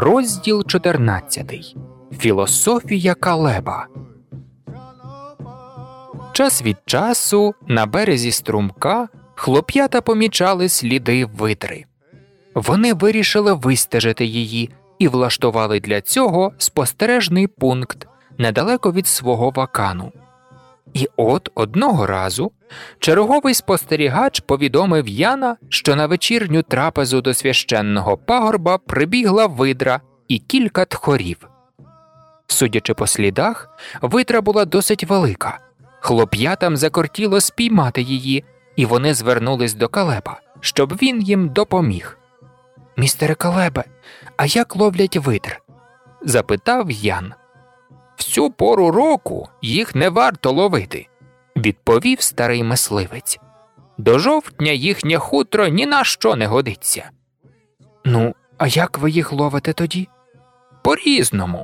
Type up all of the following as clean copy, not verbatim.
Розділ 14. Філософія Калеба. Час від часу на березі струмка хлоп'ята помічали сліди видри. Вони вирішили вистежити її і влаштували для цього спостережний пункт недалеко від свого вакану. І от одного разу черговий спостерігач повідомив Яна, що на вечірню трапезу до священного пагорба прибігла видра і кілька тхорів. Судячи по слідах, видра була досить велика. Хлоп'ятам закортіло спіймати її, і вони звернулись до Калеба, щоб він їм допоміг. «Містере Калебе, а як ловлять видр?» – запитав Ян. «Всю пору року їх не варто ловити», – відповів старий мисливець. «До жовтня їхнє хутро ні на що не годиться». «Ну, а як ви їх ловите тоді?» «По-різному».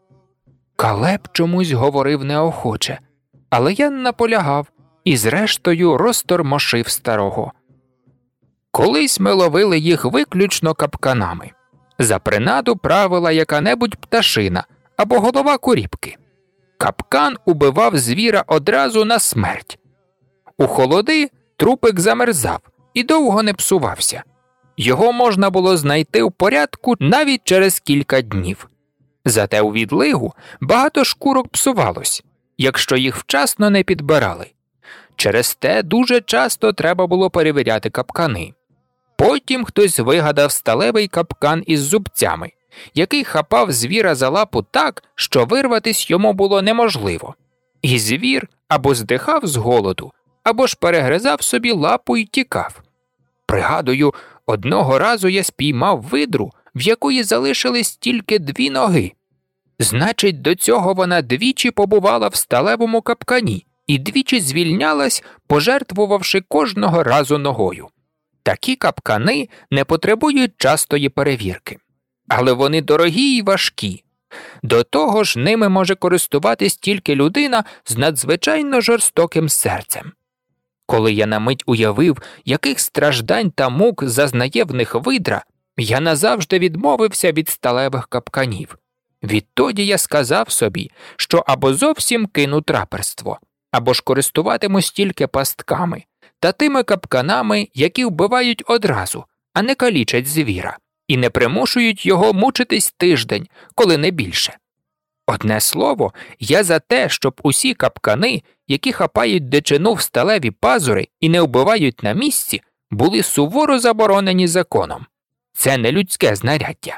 Калеб чомусь говорив неохоче, але Ян наполягав і зрештою розтормошив старого. «Колись ми ловили їх виключно капканами. За принаду правила яка-небудь пташина або голова куріпки. Капкан убивав звіра одразу на смерть. У холоди трупик замерзав і довго не псувався. Його можна було знайти в порядку навіть через кілька днів. Зате у відлигу багато шкурок псувалось, якщо їх вчасно не підбирали. Через те дуже часто треба було перевіряти капкани. Потім хтось вигадав сталевий капкан із зубцями, який хапав звіра за лапу так, що вирватись йому було неможливо. І звір або здихав з голоду, або ж перегризав собі лапу і тікав. Пригадую, одного разу я спіймав видру, в якої залишились тільки 2 ноги. Значить, до цього вона двічі побувала в сталевому капкані і двічі звільнялась, пожертвувавши кожного разу ногою. Такі капкани не потребують частої перевірки. Але вони дорогі і важкі. До того ж, ними може користуватись тільки людина з надзвичайно жорстоким серцем. Коли я на мить уявив, яких страждань та мук зазнає в них видра, я назавжди відмовився від сталевих капканів. Відтоді я сказав собі, що або зовсім кину траперство, або ж користуватимусь тільки пастками та тими капканами, які вбивають одразу, а не калічать звіра, і не примушують його мучитись тиждень, коли не більше. Одне слово, я за те, щоб усі капкани, які хапають дичину в сталеві пазури і не вбивають на місці, були суворо заборонені законом. Це не людське знаряддя.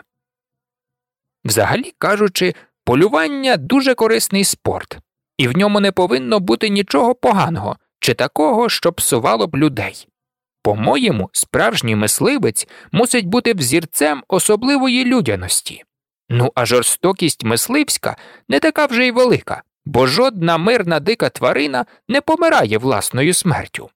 Взагалі кажучи, полювання – дуже корисний спорт, і в ньому не повинно бути нічого поганого чи такого, що псувало б людей. По-моєму, справжній мисливець мусить бути взірцем особливої людяності. Ну а жорстокість мисливська не така вже й велика, бо жодна мирна дика тварина не помирає власною смертю.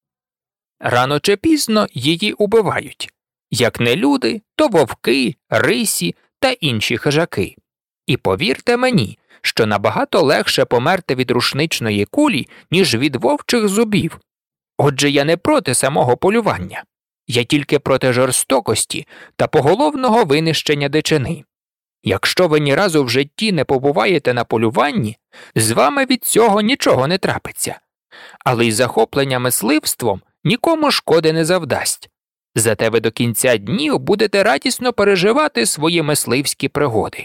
Рано чи пізно її убивають. Як не люди, то вовки, рисі та інші хижаки. І повірте мені, що набагато легше померти від рушничної кулі, ніж від вовчих зубів. Отже, я не проти самого полювання. Я тільки проти жорстокості та поголовного винищення дичини. Якщо ви ні разу в житті не побуваєте на полюванні, з вами від цього нічого не трапиться. Але й захоплення мисливством нікому шкоди не завдасть. Зате ви до кінця днів будете радісно переживати свої мисливські пригоди.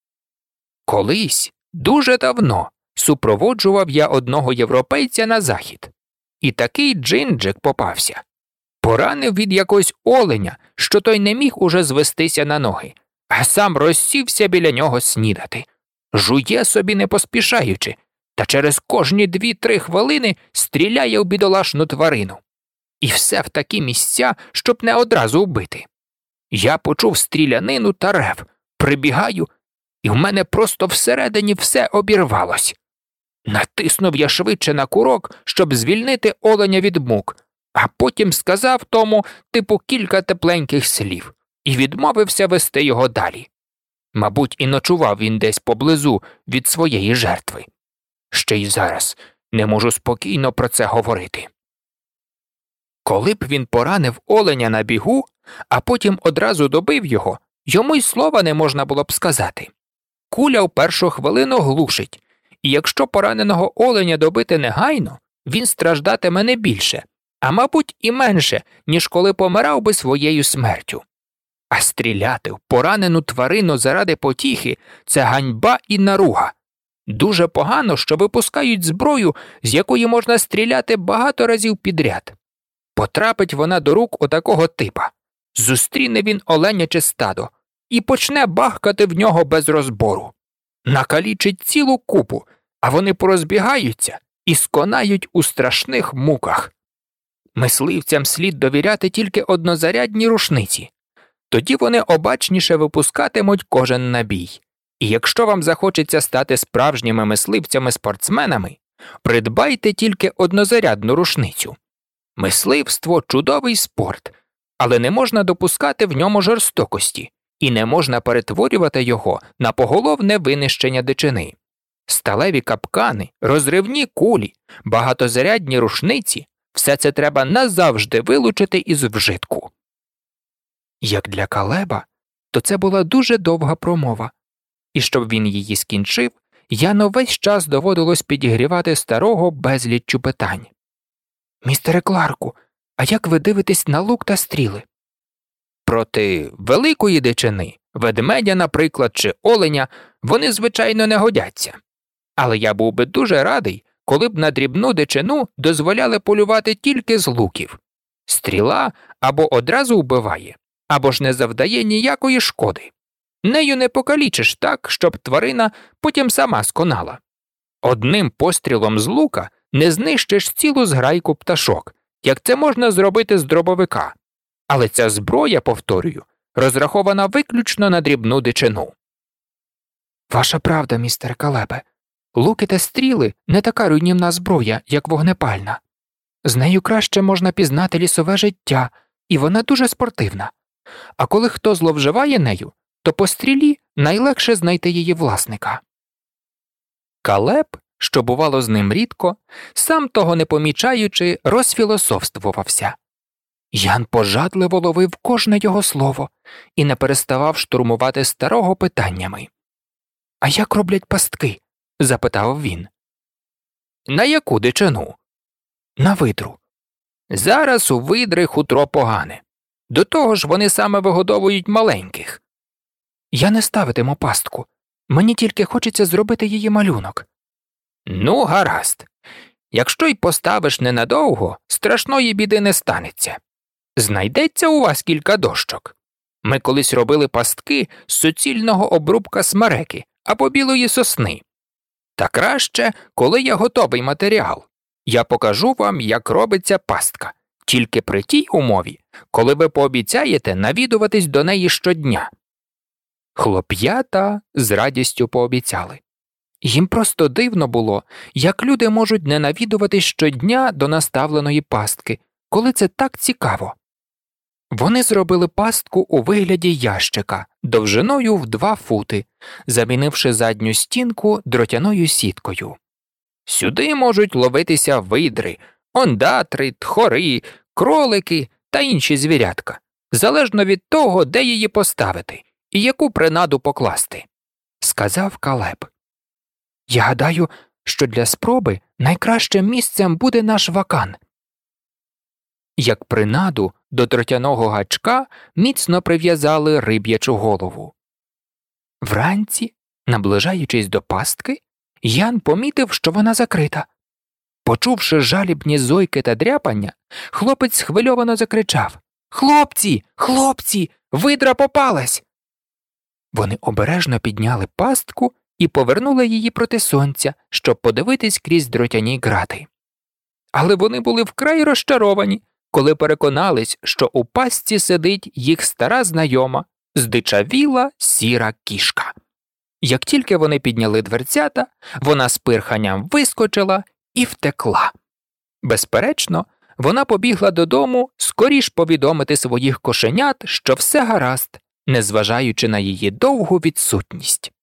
Колись, дуже давно, супроводжував я одного європейця на захід. І такий джинджик попався. Поранив від якогось оленя, що той не міг уже звестися на ноги, а сам розсівся біля нього снідати. Жує собі не поспішаючи, та через кожні 2-3 хвилини стріляє в бідолашну тварину. І все в такі місця, щоб не одразу вбити. Я почув стрілянину та рев, прибігаю, і в мене просто всередині все обірвалось. Натиснув я швидше на курок, щоб звільнити оленя від мук, а потім сказав тому кілька тепленьких слів і відмовився вести його далі. Мабуть, і ночував він десь поблизу від своєї жертви. Ще й зараз не можу спокійно про це говорити. Коли б він поранив оленя на бігу, а потім одразу добив його, Йому й слова не можна було б сказати. Куля в першу хвилину глушить, і якщо пораненого оленя добити негайно, він страждатиме не більше, а мабуть і менше, ніж коли помирав би своєю смертю. А стріляти в поранену тварину заради потіхи – це ганьба і наруга. Дуже погано, що випускають зброю, з якої можна стріляти багато разів підряд. Потрапить вона до рук отакого типа. Зустріне він оленяче стадо і почне бахкати в нього без розбору. Накалічить цілу купу, а вони порозбігаються і сконають у страшних муках. Мисливцям слід довіряти тільки однозарядні рушниці. Тоді вони обачніше випускатимуть кожен набій. І якщо вам захочеться стати справжніми мисливцями-спортсменами, придбайте тільки однозарядну рушницю. Мисливство – чудовий спорт, але не можна допускати в ньому жорстокості, і не можна перетворювати його на поголовне винищення дичини. Сталеві капкани, розривні кулі, багатозарядні рушниці – все це треба назавжди вилучити із вжитку. Як для Калеба, то це була дуже довга промова, і щоб він її скінчив, Яну весь час доводилось підігрівати старого безліччю питань. «Містере Кларку, а як ви дивитесь на лук та стріли?» «Проти великої дичини, ведмедя, наприклад, чи оленя, вони, звичайно, не годяться. Але я був би дуже радий, коли б на дрібну дичину дозволяли полювати тільки з луків. Стріла або одразу вбиває, або ж не завдає ніякої шкоди. Нею не покалічиш так, щоб тварина потім сама сконала. Одним пострілом з лука не знищиш цілу зграйку пташок, як це можна зробити з дробовика. Але ця зброя, повторюю, розрахована виключно на дрібну дичину». «Ваша правда, містер Калебе. Луки та стріли – не така руйнівна зброя, як вогнепальна. З нею краще можна пізнати лісове життя, і вона дуже спортивна. А коли хто зловживає нею, то по стрілі найлегше знайти її власника». Калеб, що бувало з ним рідко, сам того не помічаючи, розфілософствувався. Ян пожадливо ловив кожне його слово і не переставав штурмувати старого питаннями. «А як роблять пастки?» – запитав він. «На яку дичину?» «На видру». «Зараз у видри хутро погане. До того ж вони саме вигодовують маленьких». «Я не ставитиму пастку. Мені тільки хочеться зробити її малюнок». «Ну, гаразд. Якщо й поставиш ненадовго, страшної біди не станеться. Знайдеться у вас кілька дощок. Ми колись робили пастки з суцільного обрубка смереки або білої сосни. Та краще, коли є готовий матеріал. Я покажу вам, як робиться пастка, тільки при тій умові, коли ви пообіцяєте навідуватись до неї щодня». Хлоп'ята з радістю пообіцяли. Їм просто дивно було, як люди можуть не навідуватись щодня до наставленої пастки, коли це так цікаво. Вони зробили пастку у вигляді ящика, довжиною в 2 фути, замінивши задню стінку дротяною сіткою. Сюди можуть ловитися видри, ондатри, тхори, кролики та інші звірятка, залежно від того, де її поставити і яку принаду покласти, – сказав Калеб. «Я гадаю, що для спроби найкращим місцем буде наш вакан». Як принаду до дротяного гачка міцно прив'язали риб'ячу голову. Вранці, наближаючись до пастки, Ян помітив, що вона закрита. Почувши жалібні зойки та дряпання, хлопець схвильовано закричав: «Хлопці! Хлопці! Видра попалась!» Вони обережно підняли пастку і повернули її проти сонця, щоб подивитись крізь дротяні грати. Але вони були вкрай розчаровані, коли переконались, що у пастці сидить їх стара знайома, здичавіла сіра кішка. Як тільки вони підняли дверцята, вона з пирханням вискочила і втекла. Безперечно, вона побігла додому скоріш повідомити своїх кошенят, що все гаразд, незважаючи на її довгу відсутність.